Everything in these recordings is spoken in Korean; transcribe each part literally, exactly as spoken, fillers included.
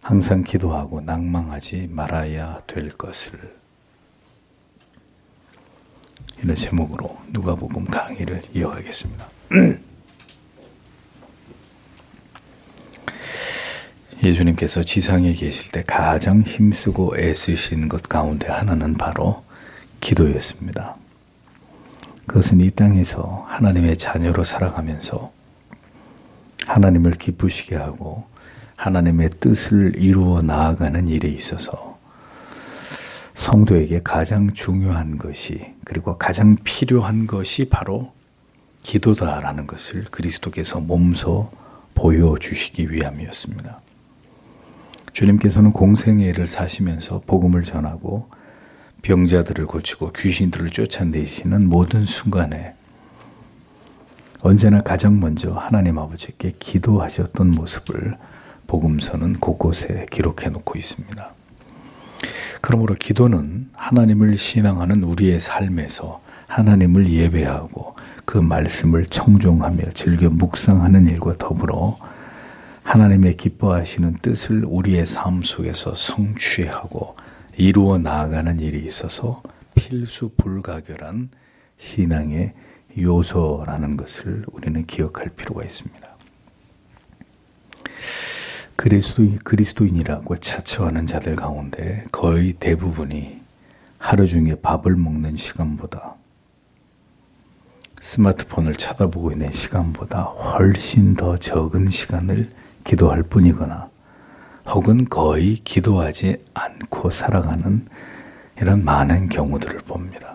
항상 기도하고 낭망하지 말아야 될 것을. 이런 제목으로 누가복음 강의를 이어가겠습니다. 예수님께서 지상에 계실 때 가장 힘쓰고 애쓰신 것 가운데 하나는 바로 기도였습니다. 그것은 이 땅에서 하나님의 자녀로 살아가면서 하나님을 기쁘시게 하고 하나님의 뜻을 이루어 나아가는 일에 있어서 성도에게 가장 중요한 것이, 그리고 가장 필요한 것이 바로 기도다라는 것을 그리스도께서 몸소 보여주시기 위함이었습니다. 주님께서는 공생애를 사시면서 복음을 전하고 병자들을 고치고 귀신들을 쫓아내시는 모든 순간에 언제나 가장 먼저 하나님 아버지께 기도하셨던 모습을 복음서는 곳곳에 기록해 놓고 있습니다. 그러므로 기도는 하나님을 신앙하는 우리의 삶에서 하나님을 예배하고 그 말씀을 청종하며 즐겨 묵상하는 일과 더불어 하나님의 기뻐하시는 뜻을 우리의 삶 속에서 성취하고 이루어 나아가는 일이 있어서 필수 불가결한 신앙의 요소라는 것을 우리는 기억할 필요가 있습니다. 그리스도인, 그리스도인이라고 자처하는 자들 가운데 거의 대부분이 하루 중에 밥을 먹는 시간보다 스마트폰을 쳐다보고 있는 시간보다 훨씬 더 적은 시간을 기도할 뿐이거나 혹은 거의 기도하지 않고 살아가는 이런 많은 경우들을 봅니다.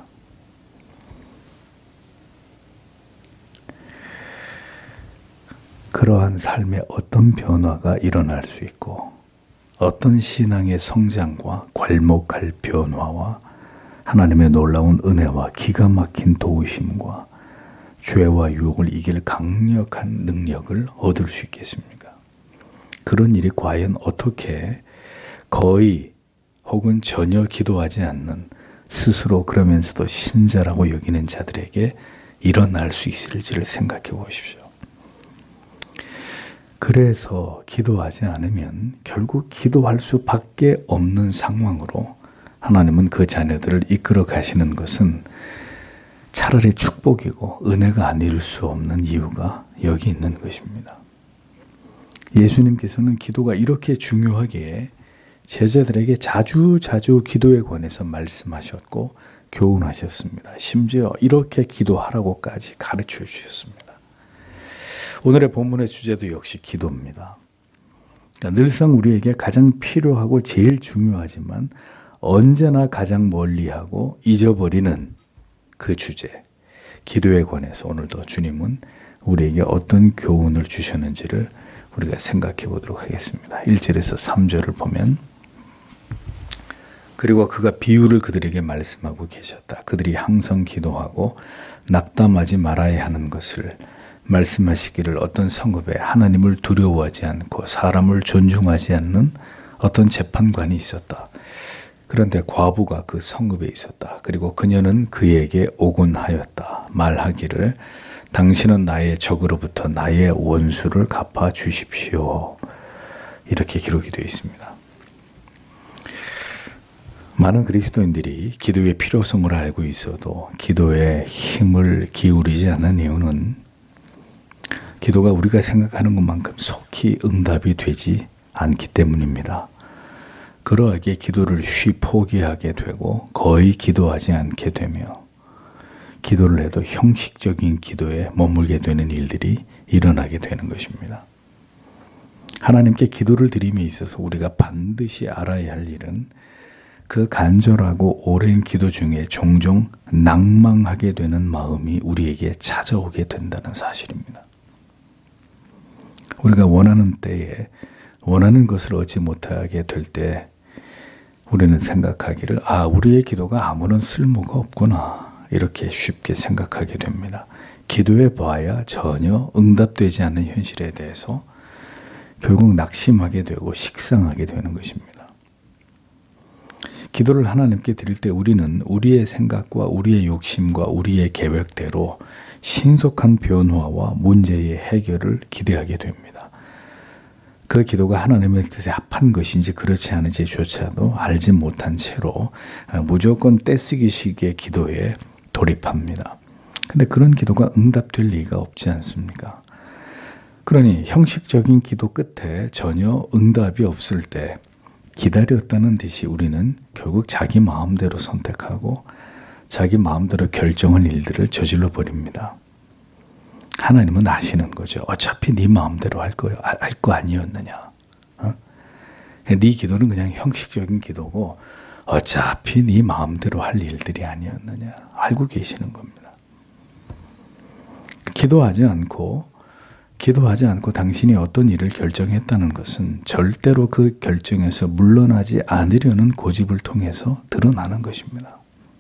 그러한 삶에 어떤 변화가 일어날 수 있고 어떤 신앙의 성장과 괄목할 변화와 하나님의 놀라운 은혜와 기가 막힌 도우심과 죄와 유혹을 이길 강력한 능력을 얻을 수 있겠습니까? 그런 일이 과연 어떻게 거의 혹은 전혀 기도하지 않는 스스로 그러면서도 신자라고 여기는 자들에게 일어날 수 있을지를 생각해 보십시오. 그래서 기도하지 않으면 결국 기도할 수밖에 없는 상황으로 하나님은 그 자녀들을 이끌어 가시는 것은 차라리 축복이고 은혜가 아닐 수 없는 이유가 여기 있는 것입니다. 예수님께서는 기도가 이렇게 중요하기에 제자들에게 자주 자주 기도에 관해서 말씀하셨고 교훈하셨습니다. 심지어 이렇게 기도하라고까지 가르쳐 주셨습니다. 오늘의 본문의 주제도 역시 기도입니다. 그러니까 늘상 우리에게 가장 필요하고 제일 중요하지만 언제나 가장 멀리하고 잊어버리는 그 주제, 기도에 관해서 오늘도 주님은 우리에게 어떤 교훈을 주셨는지를 우리가 생각해 보도록 하겠습니다. 일 절에서 삼 절을 보면, 그리고 그가 비유를 그들에게 말씀하고 계셨다. 그들이 항상 기도하고 낙담하지 말아야 하는 것을 말씀하시기를 어떤 성읍에 하나님을 두려워하지 않고 사람을 존중하지 않는 어떤 재판관이 있었다. 그런데 과부가 그 성읍에 있었다. 그리고 그녀는 그에게 오곤하였다. 말하기를 당신은 나의 적으로부터 나의 원수를 갚아 주십시오. 이렇게 기록이 되어 있습니다. 많은 그리스도인들이 기도의 필요성을 알고 있어도 기도에 힘을 기울이지 않는 이유는 기도가 우리가 생각하는 것만큼 속히 응답이 되지 않기 때문입니다. 그러하기에 기도를 쉬 포기하게 되고 거의 기도하지 않게 되며 기도를 해도 형식적인 기도에 머물게 되는 일들이 일어나게 되는 것입니다. 하나님께 기도를 드림에 있어서 우리가 반드시 알아야 할 일은 그 간절하고 오랜 기도 중에 종종 낭망하게 되는 마음이 우리에게 찾아오게 된다는 사실입니다. 우리가 원하는 때에 원하는 것을 얻지 못하게 될 때 우리는 생각하기를 아, 우리의 기도가 아무런 쓸모가 없구나 이렇게 쉽게 생각하게 됩니다. 기도해 봐야 전혀 응답되지 않는 현실에 대해서 결국 낙심하게 되고 식상하게 되는 것입니다. 기도를 하나님께 드릴 때 우리는 우리의 생각과 우리의 욕심과 우리의 계획대로 신속한 변화와 문제의 해결을 기대하게 됩니다. 그 기도가 하나님의 뜻에 합한 것인지 그렇지 않은지조차도 알지 못한 채로 무조건 떼쓰기식의 기도에 돌입합니다. 근데 그런 기도가 응답될 리가 없지 않습니까? 그러니 형식적인 기도 끝에 전혀 응답이 없을 때 기다렸다는 듯이 우리는 결국 자기 마음대로 선택하고 자기 마음대로 결정한 일들을 저질러 버립니다. 하나님은 아시는 거죠. 어차피 네 마음대로 할 거요, 할 거 아니었느냐. 어? 네 기도는 그냥 형식적인 기도고 어차피 네 마음대로 할 일들이 아니었느냐. 알고 계시는 겁니다. 기도하지 않고 기도하지 않고 당신이 어떤 일을 결정했다는 것은 절대로 그 결정에서 물러나지 않으려는 고집을 통해서 드러나는 것입니다.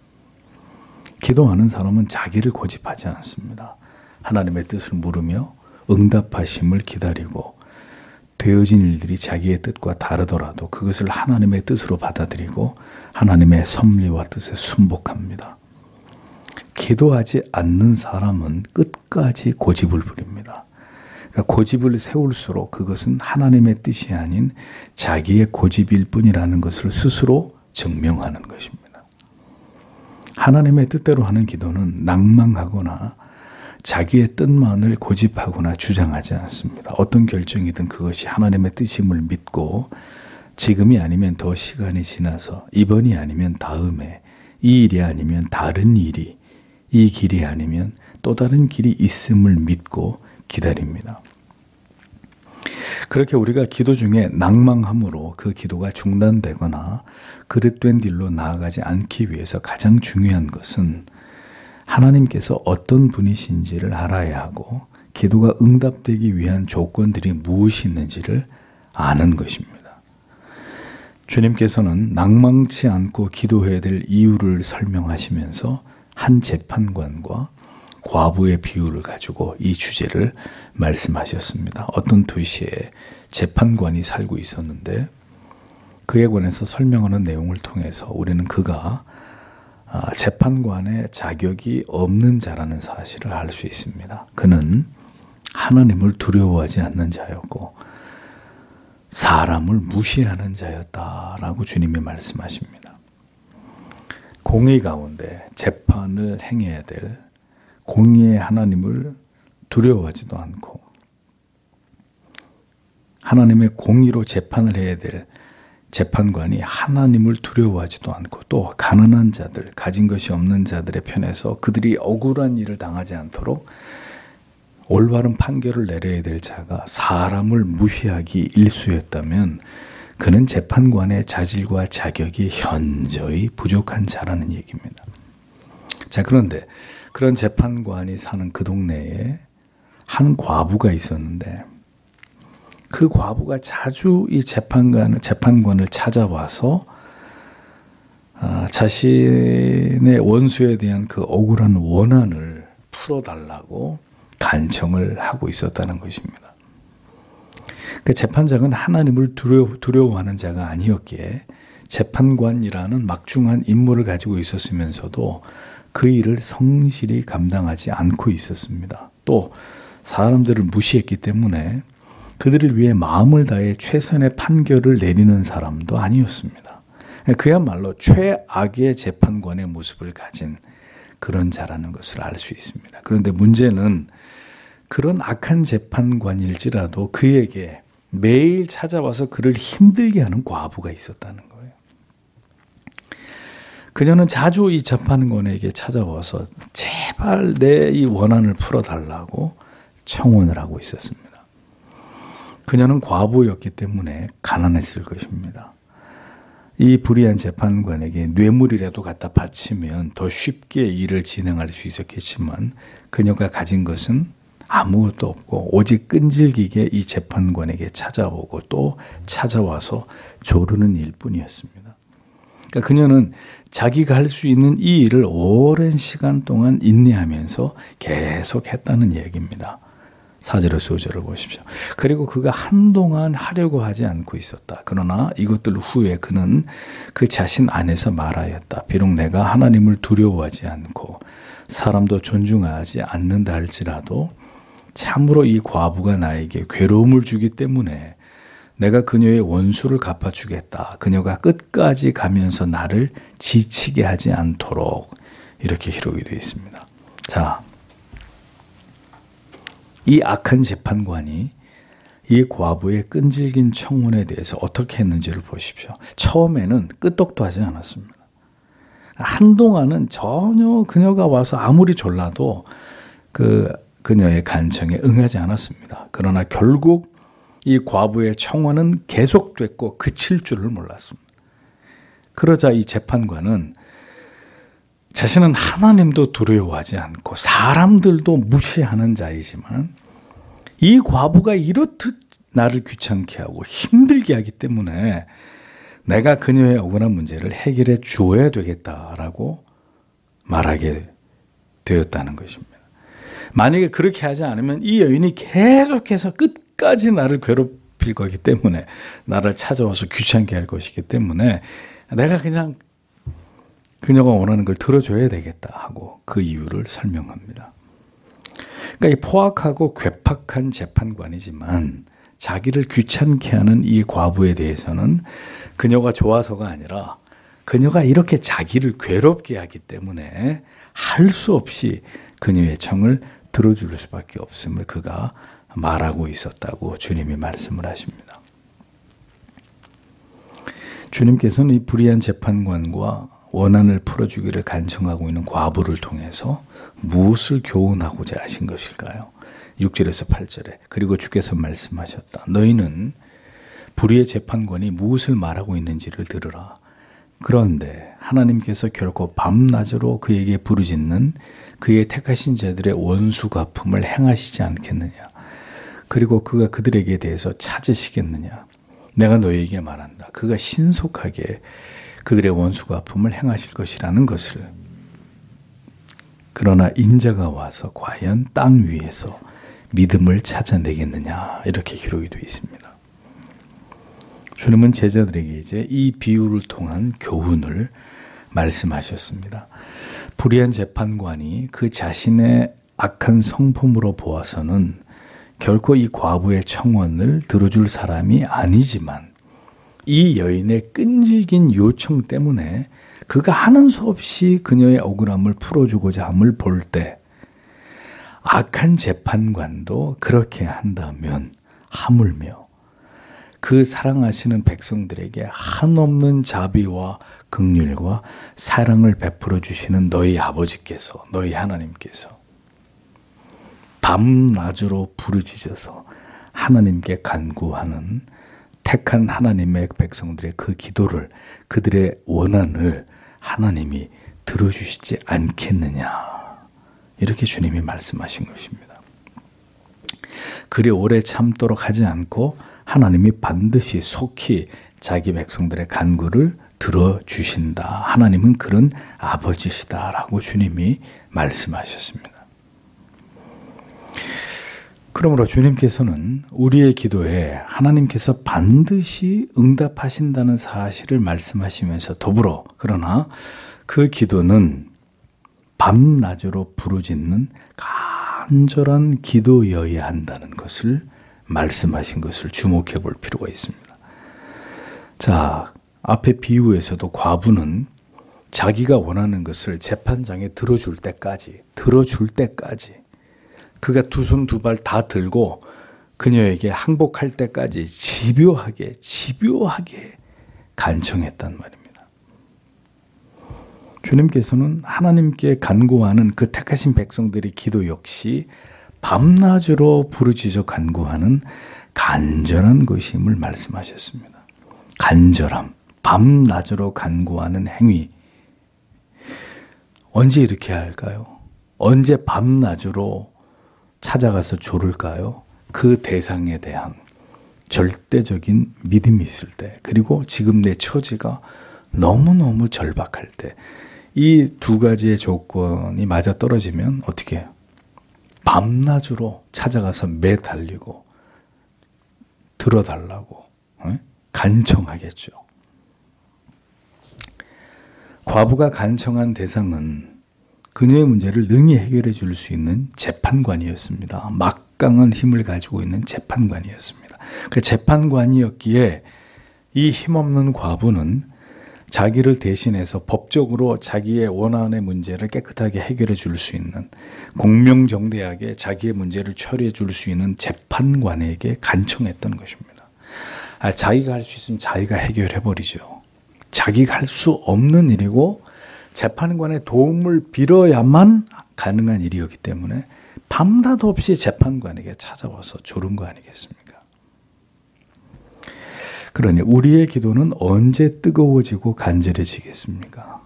기도하는 사람은 자기를 고집하지 않습니다. 하나님의 뜻을 물으며 응답하심을 기다리고 되어진 일들이 자기의 뜻과 다르더라도 그것을 하나님의 뜻으로 받아들이고 하나님의 섭리와 뜻에 순복합니다. 기도하지 않는 사람은 끝까지 고집을 부립니다. 그러니까 고집을 세울수록 그것은 하나님의 뜻이 아닌 자기의 고집일 뿐이라는 것을 스스로 증명하는 것입니다. 하나님의 뜻대로 하는 기도는 낭망하거나 자기의 뜻만을 고집하거나 주장하지 않습니다. 어떤 결정이든 그것이 하나님의 뜻임을 믿고 지금이 아니면 더 시간이 지나서 이번이 아니면 다음에 이 일이 아니면 다른 일이 이 길이 아니면 또 다른 길이 있음을 믿고 기다립니다. 그렇게 우리가 기도 중에 낭망함으로 그 기도가 중단되거나 그릇된 길로 나아가지 않기 위해서 가장 중요한 것은 하나님께서 어떤 분이신지를 알아야 하고 기도가 응답되기 위한 조건들이 무엇이 있는지를 아는 것입니다. 주님께서는 낭망치 않고 기도해야 될 이유를 설명하시면서 한 재판관과 과부의 비유를 가지고 이 주제를 말씀하셨습니다. 어떤 도시에 재판관이 살고 있었는데 그에 관해서 설명하는 내용을 통해서 우리는 그가 재판관의 자격이 없는 자라는 사실을 알 수 있습니다. 그는 하나님을 두려워하지 않는 자였고 사람을 무시하는 자였다라고 주님이 말씀하십니다. 공의 가운데 재판을 행해야 될 공의의 하나님을 두려워하지도 않고 하나님의 공의로 재판을 해야 될 재판관이 하나님을 두려워하지도 않고 또 가난한 자들, 가진 것이 없는 자들의 편에서 그들이 억울한 일을 당하지 않도록 올바른 판결을 내려야 될 자가 사람을 무시하기 일쑤였다면 그는 재판관의 자질과 자격이 현저히 부족한 자라는 얘기입니다. 자, 그런데 그런 재판관이 사는 그 동네에 한 과부가 있었는데 그 과부가 자주 이 재판관을, 재판관을 찾아와서 아, 자신의 원수에 대한 그 억울한 원한을 풀어달라고 간청을 하고 있었다는 것입니다. 그 재판장은 하나님을 두려워, 두려워하는 자가 아니었기에 재판관이라는 막중한 임무를 가지고 있었으면서도 그 일을 성실히 감당하지 않고 있었습니다. 또 사람들을 무시했기 때문에 그들을 위해 마음을 다해 최선의 판결을 내리는 사람도 아니었습니다. 그야말로 최악의 재판관의 모습을 가진 그런 자라는 것을 알 수 있습니다. 그런데 문제는 그런 악한 재판관일지라도 그에게 매일 찾아와서 그를 힘들게 하는 과부가 있었다는 거예요. 그녀는 자주 이 재판관에게 찾아와서 제발 내 이 원한을 풀어달라고 청원을 하고 있었습니다. 그녀는 과부였기 때문에 가난했을 것입니다. 이 불의한 재판관에게 뇌물이라도 갖다 바치면 더 쉽게 일을 진행할 수 있었겠지만 그녀가 가진 것은 아무것도 없고 오직 끈질기게 이 재판관에게 찾아오고 또 찾아와서 조르는 일뿐이었습니다. 그러니까 그녀는 자기가 할 수 있는 이 일을 오랜 시간 동안 인내하면서 계속 했다는 얘기입니다. 사 절에서 오 절을 보십시오. 그리고 그가 한동안 하려고 하지 않고 있었다. 그러나 이것들 후에 그는 그 자신 안에서 말하였다. 비록 내가 하나님을 두려워하지 않고 사람도 존중하지 않는다 할지라도 참으로 이 과부가 나에게 괴로움을 주기 때문에 내가 그녀의 원수를 갚아주겠다. 그녀가 끝까지 가면서 나를 지치게 하지 않도록 이렇게 기록이 되어 있습니다. 자, 이 악한 재판관이 이 과부의 끈질긴 청혼에 대해서 어떻게 했는지를 보십시오. 처음에는 끄떡도 하지 않았습니다. 한동안은 전혀 그녀가 와서 아무리 졸라도 그 그녀의 간청에 응하지 않았습니다. 그러나 결국 이 과부의 청혼은 계속됐고 그칠 줄을 몰랐습니다. 그러자 이 재판관은 자신은 하나님도 두려워하지 않고 사람들도 무시하는 자이지만 이 과부가 이렇듯 나를 귀찮게 하고 힘들게 하기 때문에 내가 그녀의 억울한 문제를 해결해 주어야 되겠다라고 말하게 되었다는 것입니다. 만약에 그렇게 하지 않으면 이 여인이 계속해서 끝까지 나를 괴롭힐 거기 때문에 나를 찾아와서 귀찮게 할 것이기 때문에 내가 그냥 그녀가 원하는 걸 들어줘야 되겠다 하고 그 이유를 설명합니다. 그러니까 이 포악하고 괴팍한 재판관이지만 자기를 귀찮게 하는 이 과부에 대해서는 그녀가 좋아서가 아니라 그녀가 이렇게 자기를 괴롭게 하기 때문에 할 수 없이 그녀의 청을 들어줄 수밖에 없음을 그가 말하고 있었다고 주님이 말씀을 하십니다. 주님께서는 이 불의한 재판관과 원한을 풀어주기를 간청하고 있는 과부를 통해서 무엇을 교훈하고자 하신 것일까요? 육 절에서 팔 절에 그리고 주께서 말씀하셨다. 너희는 불의의 재판관이 무엇을 말하고 있는지를 들으라. 그런데 하나님께서 결코 밤낮으로 그에게 부르짖는 그의 택하신 자들의 원수 갚음을 행하시지 않겠느냐. 그리고 그가 그들에게 대해서 찾으시겠느냐. 내가 너희에게 말한다. 그가 신속하게 그들의 원수 갚음을 행하실 것이라는 것을. 그러나 인자가 와서 과연 땅 위에서 믿음을 찾아내겠느냐. 이렇게 기록이 되어 있습니다. 주님은 제자들에게 이제 이 비유를 통한 교훈을 말씀하셨습니다. 불의한 재판관이 그 자신의 악한 성품으로 보아서는 결코 이 과부의 청원을 들어줄 사람이 아니지만 이 여인의 끈질긴 요청 때문에 그가 하는 수 없이 그녀의 억울함을 풀어주고자 함을 볼 때 악한 재판관도 그렇게 한다면 하물며 그 사랑하시는 백성들에게 한없는 자비와 긍휼과 사랑을 베풀어 주시는 너희 아버지께서, 너희 하나님께서 밤낮으로 부르짖어서 하나님께 간구하는 택한 하나님의 백성들의 그 기도를, 그들의 원한을 하나님이 들어주시지 않겠느냐. 이렇게 주님이 말씀하신 것입니다. 그리 오래 참도록 하지 않고 하나님이 반드시 속히 자기 백성들의 간구를 들어주신다. 하나님은 그런 아버지시다라고 주님이 말씀하셨습니다. 그러므로 주님께서는 우리의 기도에 하나님께서 반드시 응답하신다는 사실을 말씀하시면서 더불어 그러나 그 기도는 밤낮으로 부르짖는 간절한 기도여야 한다는 것을 말씀하신 것을 주목해 볼 필요가 있습니다. 자, 앞에 비유에서도 과부는 자기가 원하는 것을 재판장에 들어줄 때까지, 들어줄 때까지 그가 두 손 두 발 다 들고 그녀에게 항복할 때까지 집요하게, 집요하게 간청했단 말입니다. 주님께서는 하나님께 간구하는 그 택하신 백성들의 기도 역시 밤낮으로 부르짖어 간구하는 간절한 것임을 말씀하셨습니다. 간절함, 밤낮으로 간구하는 행위. 언제 이렇게 할까요? 언제 밤낮으로 찾아가서 조를까요? 그 대상에 대한 절대적인 믿음이 있을 때, 그리고 지금 내 처지가 너무너무 절박할 때, 이 두 가지의 조건이 맞아 떨어지면 어떻게 해요? 밤낮으로 찾아가서 매달리고 들어달라고 에? 간청하겠죠. 과부가 간청한 대상은 그녀의 문제를 능히 해결해 줄 수 있는 재판관이었습니다. 막 막강한 힘을 가지고 있는 재판관이었습니다. 그 재판관이었기에 이 힘없는 과부는 자기를 대신해서 법적으로 자기의 원한의 문제를 깨끗하게 해결해 줄 수 있는, 공명정대하게 자기의 문제를 처리해 줄 수 있는 재판관에게 간청했던 것입니다. 아, 자기가 할 수 있으면 자기가 해결해 버리죠. 자기가 할 수 없는 일이고 재판관의 도움을 빌어야만 가능한 일이었기 때문에 밤낮 없이 재판관에게 찾아와서 조른 거 아니겠습니까? 그러니 우리의 기도는 언제 뜨거워지고 간절해지겠습니까?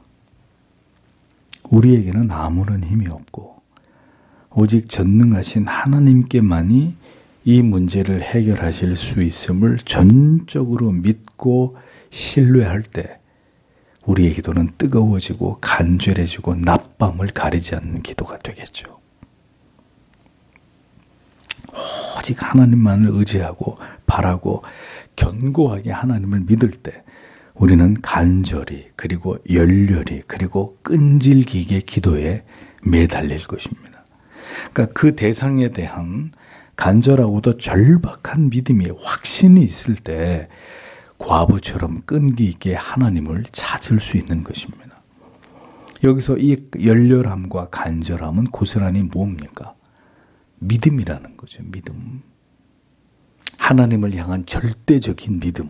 우리에게는 아무런 힘이 없고 오직 전능하신 하나님께만이 이 문제를 해결하실 수 있음을 전적으로 믿고 신뢰할 때 우리의 기도는 뜨거워지고 간절해지고 낮밤을 가리지 않는 기도가 되겠죠. 오직 하나님만을 의지하고 바라고 견고하게 하나님을 믿을 때 우리는 간절히 그리고 열렬히 그리고 끈질기게 기도에 매달릴 것입니다. 그러니까 그 대상에 대한 간절하고도 절박한 믿음이 확신이 있을 때 과부처럼 끈기 있게 하나님을 찾을 수 있는 것입니다. 여기서 이 열렬함과 간절함은 고스란히 뭡니까? 믿음이라는 거죠. 믿음. 하나님을 향한 절대적인 믿음.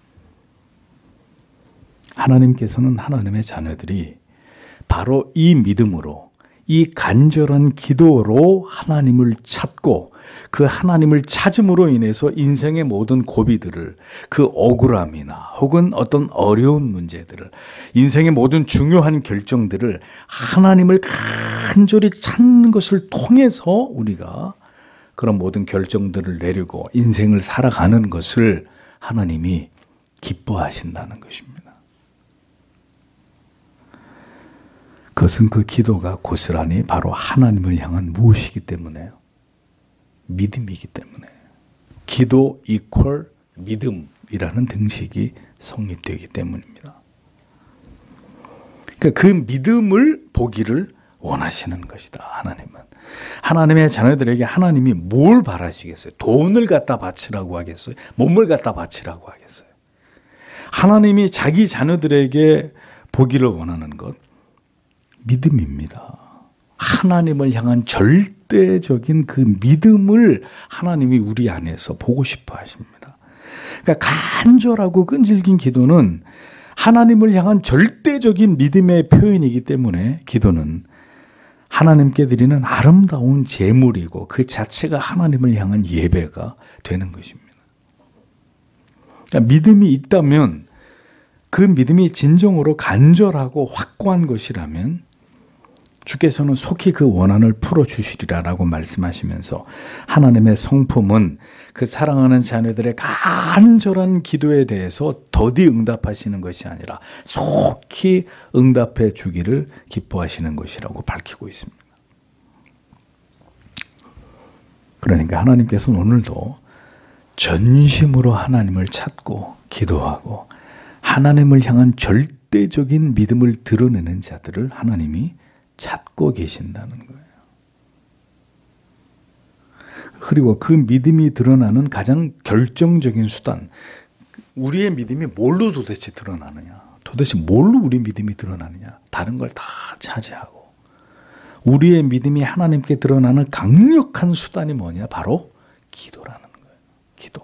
하나님께서는 하나님의 자녀들이 바로 이 믿음으로, 이 간절한 기도로 하나님을 찾고 그 하나님을 찾음으로 인해서 인생의 모든 고비들을, 그 억울함이나 혹은 어떤 어려운 문제들을, 인생의 모든 중요한 결정들을 하나님을 간절히 찾는 것을 통해서 우리가 그런 모든 결정들을 내리고 인생을 살아가는 것을 하나님이 기뻐하신다는 것입니다. 그것은 그 기도가 고스란히 바로 하나님을 향한 무엇이기 때문에요? 믿음이기 때문에. 기도 이퀄 믿음이라는 등식이 성립되기 때문입니다. 그러니까 그 믿음을 보기를 원하시는 것이다, 하나님은. 하나님의 자녀들에게 하나님이 뭘 바라시겠어요? 돈을 갖다 바치라고 하겠어요? 몸을 갖다 바치라고 하겠어요? 하나님이 자기 자녀들에게 보기를 원하는 것, 믿음입니다. 하나님을 향한 절대적인 그 믿음을 하나님이 우리 안에서 보고 싶어 하십니다. 그러니까 간절하고 끈질긴 기도는 하나님을 향한 절대적인 믿음의 표현이기 때문에 기도는 하나님께 드리는 아름다운 제물이고 그 자체가 하나님을 향한 예배가 되는 것입니다. 그러니까 믿음이 있다면, 그 믿음이 진정으로 간절하고 확고한 것이라면 주께서는 속히 그 원한을 풀어주시리라라고 말씀하시면서 하나님의 성품은 그 사랑하는 자녀들의 간절한 기도에 대해서 더디 응답하시는 것이 아니라 속히 응답해 주기를 기뻐하시는 것이라고 밝히고 있습니다. 그러니까 하나님께서는 오늘도 전심으로 하나님을 찾고 기도하고 하나님을 향한 절대적인 믿음을 드러내는 자들을 하나님이 찾고 계신다는 거예요. 그리고 그 믿음이 드러나는 가장 결정적인 수단, 우리의 믿음이 뭘로 도대체 드러나느냐? 도대체 뭘로 우리 믿음이 드러나느냐? 다른 걸 다 차지하고 우리의 믿음이 하나님께 드러나는 강력한 수단이 뭐냐? 바로 기도라는 거예요. 기도.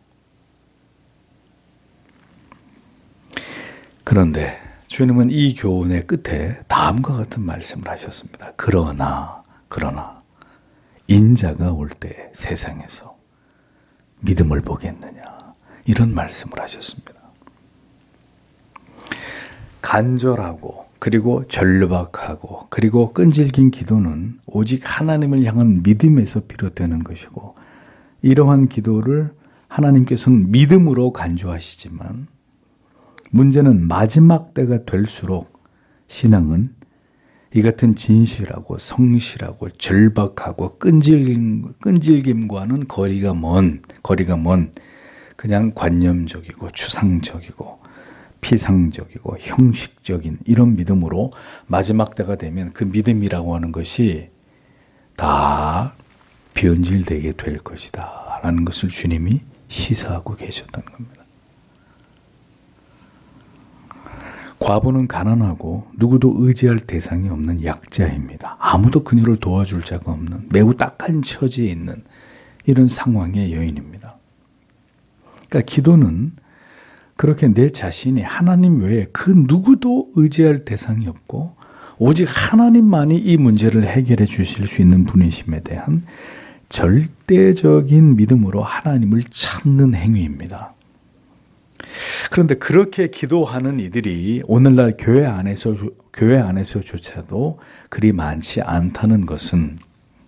그런데 주님은 이 교훈의 끝에 다음과 같은 말씀을 하셨습니다. 그러나, 그러나 인자가 올 때 세상에서 믿음을 보겠느냐, 이런 말씀을 하셨습니다. 간절하고 그리고 절박하고 그리고 끈질긴 기도는 오직 하나님을 향한 믿음에서 비롯되는 것이고, 이러한 기도를 하나님께서는 믿음으로 간주하시지만 문제는 마지막 때가 될수록 신앙은 이 같은 진실하고 성실하고 절박하고 끈질김, 끈질김과는 거리가 먼, 거리가 먼 그냥 관념적이고 추상적이고 피상적이고 형식적인 이런 믿음으로 마지막 때가 되면 그 믿음이라고 하는 것이 다 변질되게 될 것이다 라는 것을 주님이 시사하고 계셨던 겁니다. 과부는 가난하고 누구도 의지할 대상이 없는 약자입니다. 아무도 그녀를 도와줄 자가 없는 매우 딱한 처지에 있는 이런 상황의 여인입니다. 그러니까 기도는 그렇게 내 자신이 하나님 외에 그 누구도 의지할 대상이 없고 오직 하나님만이 이 문제를 해결해 주실 수 있는 분이심에 대한 절대적인 믿음으로 하나님을 찾는 행위입니다. 그런데 그렇게 기도하는 이들이 오늘날 교회 안에서, 교회 안에서조차도 그리 많지 않다는 것은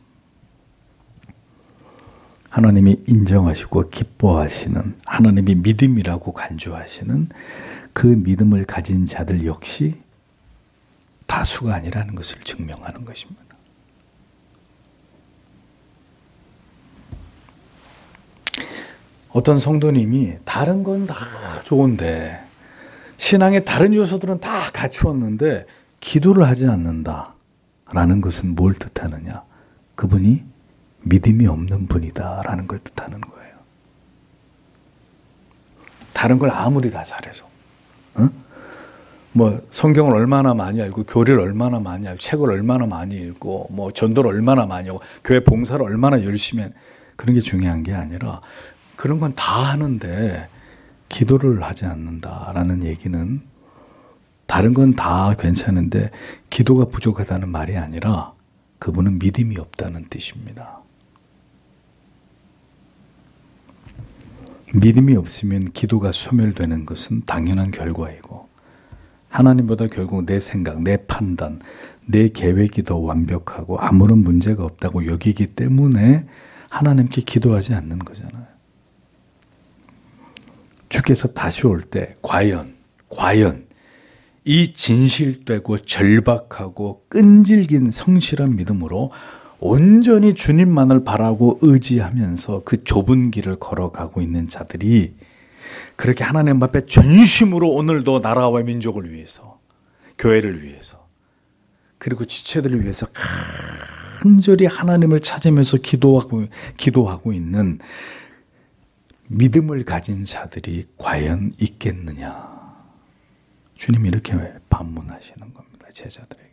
하나님이 인정하시고 기뻐하시는 하나님이 믿음이라고 간주하시는 그 믿음을 가진 자들 역시 다수가 아니라는 것을 증명하는 것입니다. 어떤 성도님이 다른 건 다 좋은데 신앙의 다른 요소들은 다 갖추었는데 기도를 하지 않는다라는 것은 뭘 뜻하느냐? 그분이 믿음이 없는 분이다라는 걸 뜻하는 거예요. 다른 걸 아무리 다 잘해서, 응? 뭐 성경을 얼마나 많이 알고 교리를 얼마나 많이 알고 책을 얼마나 많이 읽고 뭐 전도를 얼마나 많이 하고 교회 봉사를 얼마나 열심히 한 그런 게 중요한 게 아니라 그런 건 다 하는데 기도를 하지 않는다라는 얘기는 다른 건 다 괜찮은데 기도가 부족하다는 말이 아니라 그분은 믿음이 없다는 뜻입니다. 믿음이 없으면 기도가 소멸되는 것은 당연한 결과이고 하나님보다 결국 내 생각, 내 판단, 내 계획이 더 완벽하고 아무런 문제가 없다고 여기기 때문에 하나님께 기도하지 않는 거잖아요. 주께서 다시 올 때 과연, 과연 이 진실되고 절박하고 끈질긴 성실한 믿음으로 온전히 주님만을 바라고 의지하면서 그 좁은 길을 걸어가고 있는 자들이 그렇게 하나님 앞에 전심으로 오늘도 나라와 민족을 위해서, 교회를 위해서, 그리고 지체들을 위해서 간절히 하나님을 찾으면서 기도하고, 기도하고 있는 믿음을 가진 자들이 과연 있겠느냐. 주님이 이렇게 반문하시는 겁니다. 제자들에게.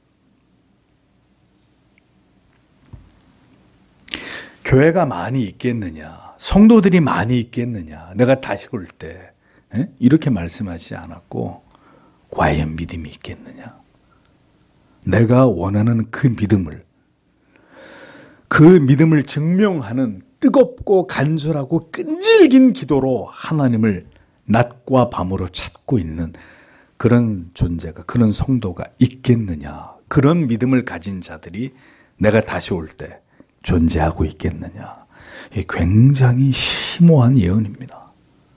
교회가 많이 있겠느냐. 성도들이 많이 있겠느냐. 내가 다시 올 때. 에? 이렇게 말씀하지 않았고 과연 믿음이 있겠느냐. 내가 원하는 그 믿음을 그 믿음을 증명하는 뜨겁고 간절하고 끈질긴 기도로 하나님을 낮과 밤으로 찾고 있는 그런 존재가, 그런 성도가 있겠느냐. 그런 믿음을 가진 자들이 내가 다시 올 때 존재하고 있겠느냐. 이게 굉장히 심오한 예언입니다.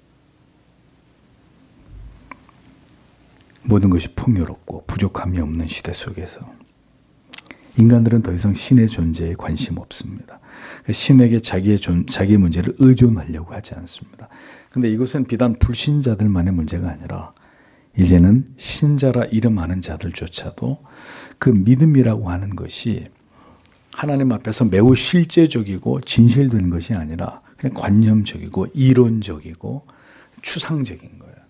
모든 것이 풍요롭고 부족함이 없는 시대 속에서 인간들은 더 이상 신의 존재에 관심 없습니다. 신에게 자기의, 존, 자기의 문제를 의존하려고 하지 않습니다. 그런데 이것은 비단 불신자들만의 문제가 아니라 이제는 신자라 이름하는 자들조차도 그 믿음이라고 하는 것이 하나님 앞에서 매우 실제적이고 진실된 것이 아니라 그냥 관념적이고 이론적이고 추상적인 거예요.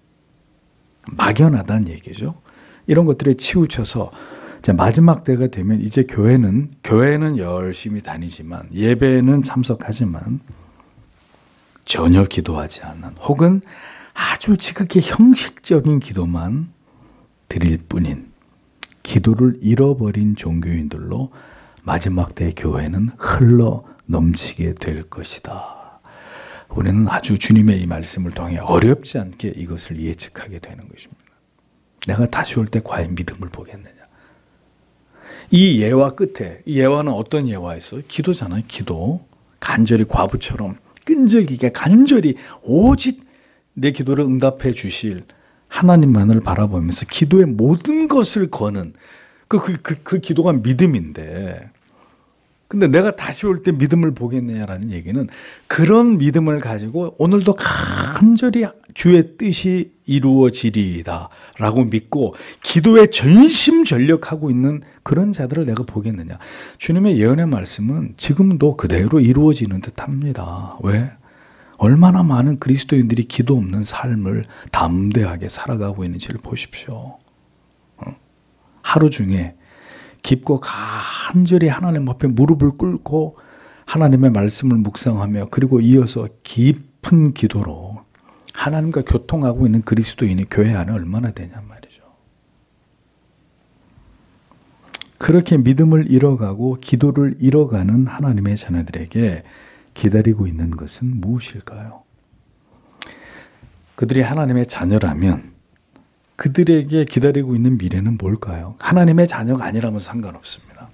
막연하다는 얘기죠. 이런 것들에 치우쳐서 마지막 때가 되면 이제 교회는 교회는 열심히 다니지만 예배는 참석하지만 전혀 기도하지 않는 혹은 아주 지극히 형식적인 기도만 드릴 뿐인 기도를 잃어버린 종교인들로 마지막 때 교회는 흘러 넘치게 될 것이다. 우리는 아주 주님의 이 말씀을 통해 어렵지 않게 이것을 예측하게 되는 것입니다. 내가 다시 올 때 과연 믿음을 보겠느냐. 이 예화 끝에, 이 예화는 어떤 예화였어요? 기도잖아요. 기도. 간절히 과부처럼 끈질기게 간절히 오직 내 기도를 응답해 주실 하나님만을 바라보면서 기도의 모든 것을 거는 그, 그, 그, 그 기도가 믿음인데 근데 내가 다시 올 때 믿음을 보겠느냐라는 얘기는 그런 믿음을 가지고 오늘도 간절히 주의 뜻이 이루어지리이다 라고 믿고 기도에 전심전력하고 있는 그런 자들을 내가 보겠느냐. 주님의 예언의 말씀은 지금도 그대로 이루어지는 듯합니다. 왜? 얼마나 많은 그리스도인들이 기도 없는 삶을 담대하게 살아가고 있는지를 보십시오. 하루 중에 깊고 간절히 하나님 앞에 무릎을 꿇고 하나님의 말씀을 묵상하며 그리고 이어서 깊은 기도로 하나님과 교통하고 있는 그리스도인이 교회 안에 얼마나 되냐 말이죠. 그렇게 믿음을 잃어가고 기도를 잃어가는 하나님의 자녀들에게 기다리고 있는 것은 무엇일까요? 그들이 하나님의 자녀라면 그들에게 기다리고 있는 미래는 뭘까요? 하나님의 자녀가 아니라면 상관없습니다.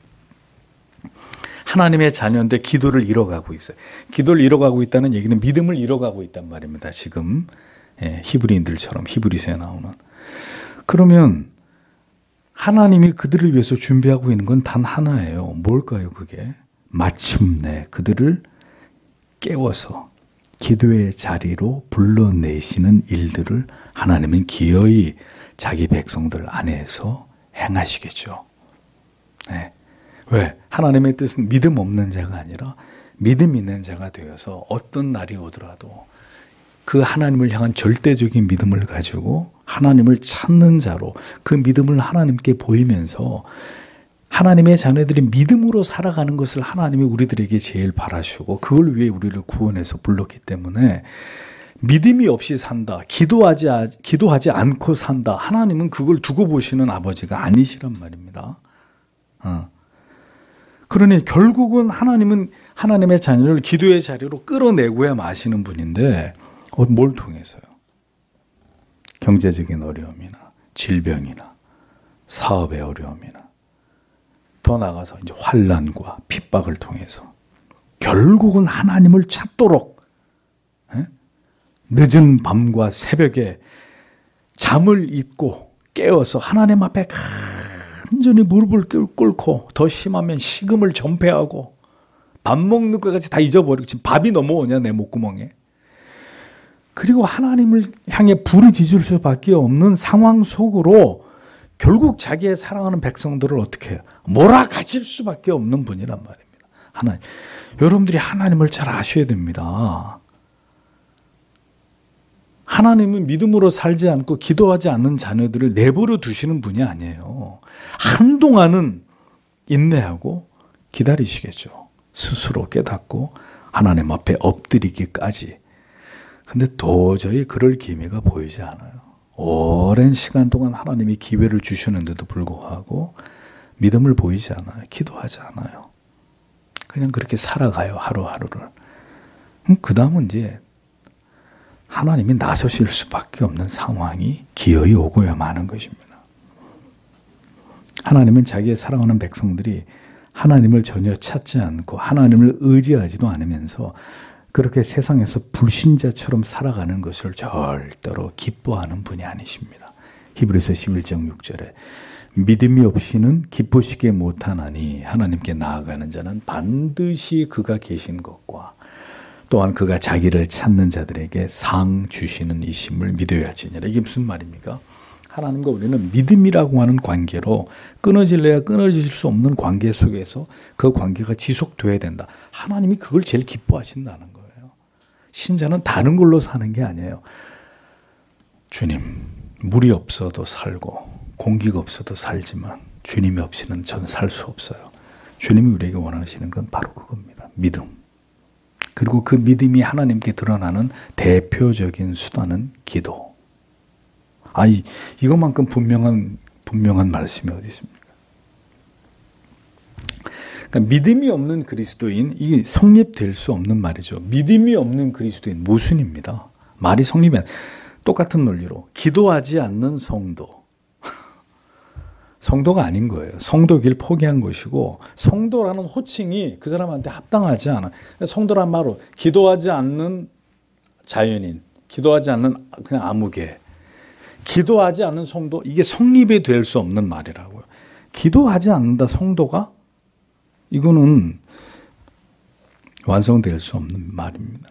하나님의 자녀인데 기도를 잃어가고 있어요. 기도를 잃어가고 있다는 얘기는 믿음을 잃어가고 있단 말입니다. 지금 예, 히브리인들처럼 히브리서에 나오는. 그러면 하나님이 그들을 위해서 준비하고 있는 건 단 하나예요. 뭘까요? 그게 마침내 그들을 깨워서 기도의 자리로 불러내시는 일들을 하나님은 기어이 자기 백성들 안에서 행하시겠죠. 네. 왜? 하나님의 뜻은 믿음 없는 자가 아니라 믿음 있는 자가 되어서 어떤 날이 오더라도 그 하나님을 향한 절대적인 믿음을 가지고 하나님을 찾는 자로 그 믿음을 하나님께 보이면서 하나님의 자녀들이 믿음으로 살아가는 것을 하나님이 우리들에게 제일 바라시고 그걸 위해 우리를 구원해서 불렀기 때문에 믿음이 없이 산다, 기도하지, 기도하지 않고 산다, 하나님은 그걸 두고 보시는 아버지가 아니시란 말입니다. 어. 그러니 결국은 하나님은 하나님의 자녀를 기도의 자리로 끌어내고야 마시는 분인데 뭘 통해서요? 경제적인 어려움이나 질병이나 사업의 어려움이나 더 나아가서 이제 환난과 핍박을 통해서 결국은 하나님을 찾도록 에? 늦은 밤과 새벽에 잠을 잊고 깨어서 하나님 앞에 간절히 무릎을 꿇고 더 심하면 식음을 전폐하고 밥 먹는 것까지 다 잊어버리고 지금 밥이 넘어오냐 내 목구멍에. 그리고 하나님을 향해 부르짖을 수밖에 없는 상황 속으로 결국 자기의 사랑하는 백성들을 어떻게 해요? 몰아가질 수밖에 없는 분이란 말입니다. 하나님. 여러분들이 하나님을 잘 아셔야 됩니다. 하나님은 믿음으로 살지 않고 기도하지 않는 자녀들을 내버려 두시는 분이 아니에요. 한동안은 인내하고 기다리시겠죠. 스스로 깨닫고 하나님 앞에 엎드리기까지. 근데 도저히 그럴 기미가 보이지 않아요. 오랜 시간 동안 하나님이 기회를 주셨는데도 불구하고 믿음을 보이지 않아요. 기도하지 않아요. 그냥 그렇게 살아가요. 하루하루를. 그 다음은 이제 하나님이 나서실 수밖에 없는 상황이 기어이 오고야 마는 것입니다. 하나님은 자기의 사랑하는 백성들이 하나님을 전혀 찾지 않고 하나님을 의지하지도 않으면서 그렇게 세상에서 불신자처럼 살아가는 것을 절대로 기뻐하는 분이 아니십니다. 히브리서 십일 장 육 절에 믿음이 없이는 기쁘시게 못하나니 하나님께 나아가는 자는 반드시 그가 계신 것과 또한 그가 자기를 찾는 자들에게 상 주시는 이심을 믿어야 할지니라. 이게 무슨 말입니까? 하나님과 우리는 믿음이라고 하는 관계로 끊어질래야 끊어질 수 없는 관계 속에서 그 관계가 지속돼야 된다. 하나님이 그걸 제일 기뻐하신다는 거예요. 신자는 다른 걸로 사는 게 아니에요. 주님, 물이 없어도 살고 공기가 없어도 살지만 주님이 없이는 전 살 수 없어요. 주님이 우리에게 원하시는 건 바로 그겁니다. 믿음. 그리고 그 믿음이 하나님께 드러나는 대표적인 수단은 기도. 아니, 이것만큼 분명한, 분명한 말씀이 어디 있습니까? 그러니까 믿음이 없는 그리스도인, 이게 성립될 수 없는 말이죠. 믿음이 없는 그리스도인, 모순입니다. 말이 성립이 안, 똑같은 논리로. 기도하지 않는 성도. 성도가 아닌 거예요. 성도길 포기한 것이고 성도라는 호칭이 그 사람한테 합당하지 않아. 성도란 말로 기도하지 않는 자연인, 기도하지 않는 그냥 아무개, 기도하지 않는 성도, 이게 성립이 될 수 없는 말이라고요. 기도하지 않는다 성도가? 이거는 완성될 수 없는 말입니다.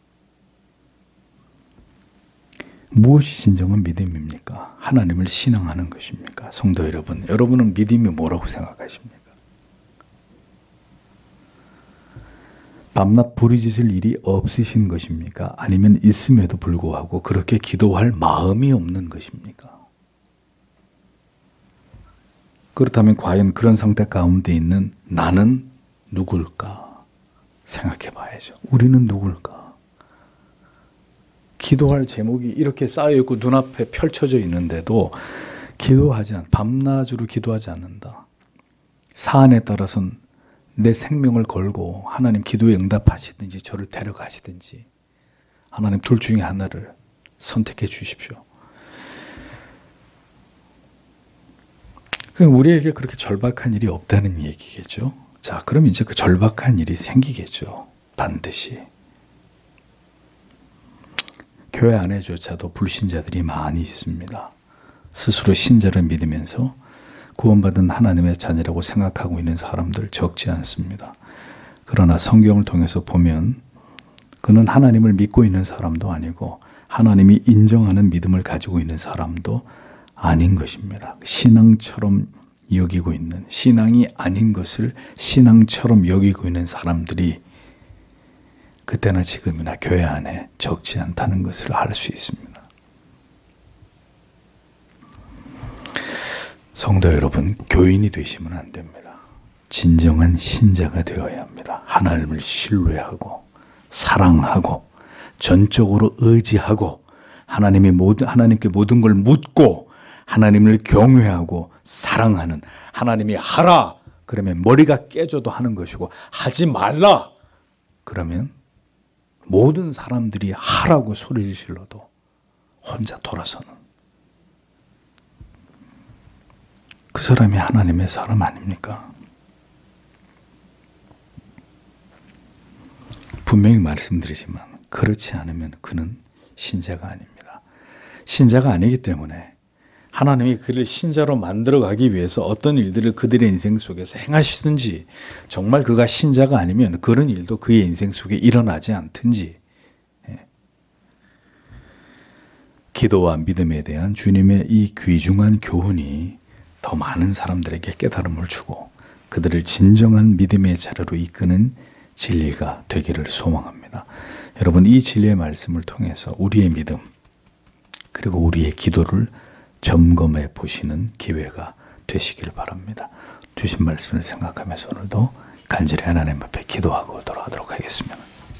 무엇이 진정한 믿음입니까? 하나님을 신앙하는 것입니까? 성도 여러분, 여러분은 믿음이 뭐라고 생각하십니까? 밤낮 부르짖을 일이 없으신 것입니까? 아니면 있음에도 불구하고 그렇게 기도할 마음이 없는 것입니까? 그렇다면 과연 그런 상태 가운데 있는 나는 누굴까? 생각해 봐야죠. 우리는 누굴까? 기도할 제목이 이렇게 쌓여있고 눈앞에 펼쳐져 있는데도 기도하지 않, 밤낮으로 기도하지 않는다. 사안에 따라서는 내 생명을 걸고 하나님 기도에 응답하시든지 저를 데려가시든지 하나님 둘 중에 하나를 선택해 주십시오. 우리에게 그렇게 절박한 일이 없다는 얘기겠죠. 자, 그럼 이제 그 절박한 일이 생기겠죠. 반드시. 교회 안에조차도 불신자들이 많이 있습니다. 스스로 신자를 믿으면서 구원받은 하나님의 자녀라고 생각하고 있는 사람들 적지 않습니다. 그러나 성경을 통해서 보면 그는 하나님을 믿고 있는 사람도 아니고 하나님이 인정하는 믿음을 가지고 있는 사람도 아닌 것입니다. 신앙처럼 여기고 있는, 신앙이 아닌 것을 신앙처럼 여기고 있는 사람들이 그때나 지금이나 교회 안에 적지 않다는 것을 알 수 있습니다. 성도 여러분, 교인이 되시면 안 됩니다. 진정한 신자가 되어야 합니다. 하나님을 신뢰하고 사랑하고 전적으로 의지하고 하나님이 모든, 하나님께 모든 걸 묻고 하나님을 경외하고 사랑하는, 하나님이 하라 그러면 머리가 깨져도 하는 것이고 하지 말라 그러면 모든 사람들이 하라고 소리를 질러도 혼자 돌아서는 그 사람이 하나님의 사람 아닙니까? 분명히 말씀드리지만 그렇지 않으면 그는 신자가 아닙니다. 신자가 아니기 때문에 하나님이 그를 신자로 만들어가기 위해서 어떤 일들을 그들의 인생 속에서 행하시든지 정말 그가 신자가 아니면 그런 일도 그의 인생 속에 일어나지 않든지 예. 기도와 믿음에 대한 주님의 이 귀중한 교훈이 더 많은 사람들에게 깨달음을 주고 그들을 진정한 믿음의 자리로 이끄는 진리가 되기를 소망합니다. 여러분, 이 진리의 말씀을 통해서 우리의 믿음 그리고 우리의 기도를 점검해 보시는 기회가 되시길 바랍니다. 주신 말씀을 생각하면서 오늘도 간절히 하나님 앞에 기도하고 돌아가도록 하겠습니다.